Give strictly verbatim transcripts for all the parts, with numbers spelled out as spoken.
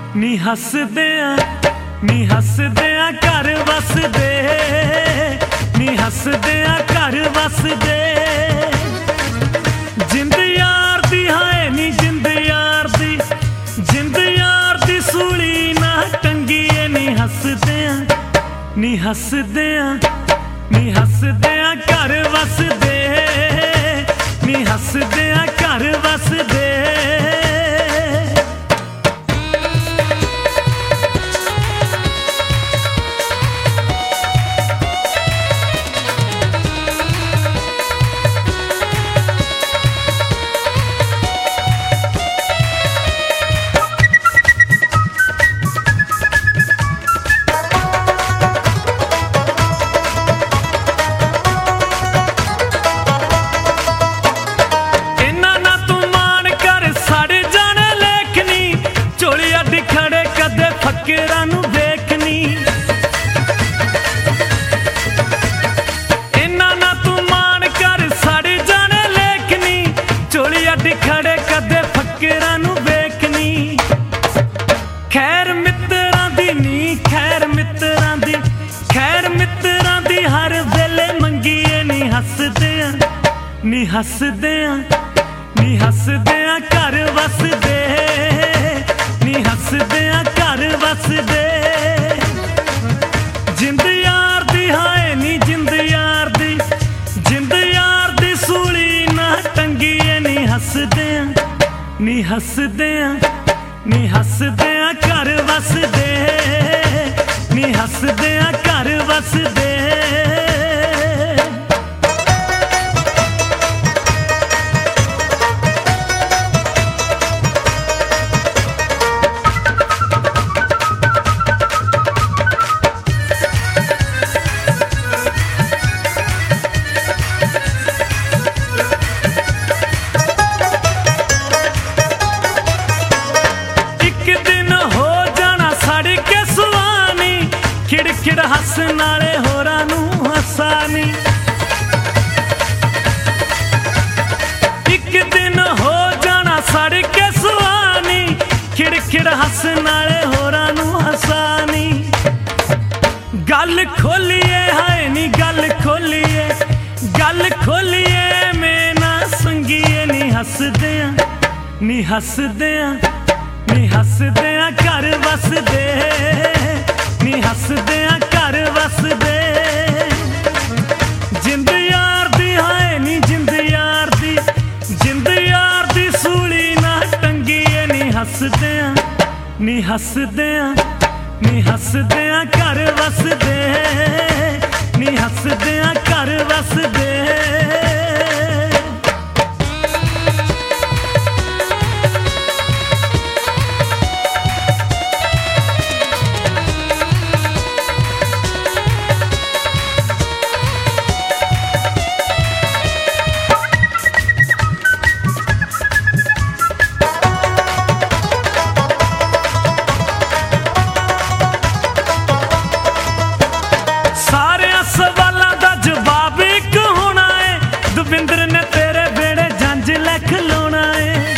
नी हसदियां नी हसदियां घर वसदे, नी हसदियां घर वसदे। जिंद यार दी हाय नी जिंद यार दी, जिंद यार दी सूली ना टंगीए। नी हसदियां नी हसदियां नी हसदियां घर वसदे, नी हसदियां घर वसदे। खड़े कदे फकीरां नू वेखनी। खैर मित्रां दी नी खैर मित्रां दी, खैर मित्रां दी हर वेले मंगीए। नी हसदियां नी हसदियां नी हसदियां घर वसदे, नी हसदियां घर वसदे। जिंद यार दी हाय नी जिंद यार दी, जिंद यार दी सूली ना टंगीए। नी हसदियां नी हसदियां नी हसदियां घर वसदे, नी हसदियां घर वसदे। खिड़ हसन वाले होरां नू हसानी। एक दिन हो जाना सड़ के सुहानी, खिड़ खिड़ हसन वाले होरां नू हसानी। गल खोलिए हाय नी गल खोलिए, गल खोलिए मैं ना संगिए। नी हसदियां नी हसदियां नी हसदियां घर वसदे, नी हसदियां घर वसदे। जिंद यार दी हाय नी जिंद यार दी, जिंद यार दी सूली ना टंगीए। नी हसदियां नी हसदियां नी हसदियां घर वसदे, नी हसदियां घर वसदे। सवालों का जवाब एक होना है, दविंदर ने तेरे बेड़े जंज लिख लाना है।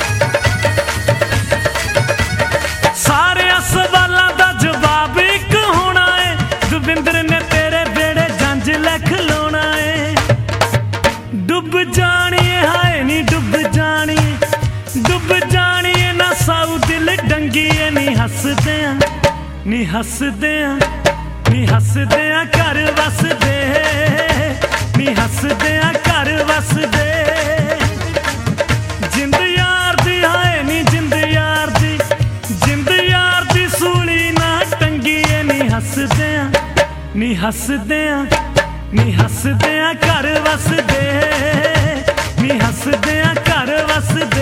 सारे सवालों का जवाब एक होना है, दविंदर ने तेरे बेड़े जंज लिख लाना है। डुब जानिए हाय नी डुब जानिए, डुब जानिए ना साऊ दिल डंगीए। नी हसदियां नी हसदियां नी हसदियां घर वसदे, नी हसदियां घर वसदे। जिंद यार दी हाय नी जिंद यार दी, जिंद यार दी सूली ना टंगीए। नी हसदियां नी हसदियां नी हसदियां घर वसदे, नी हसदियां घर वसदे।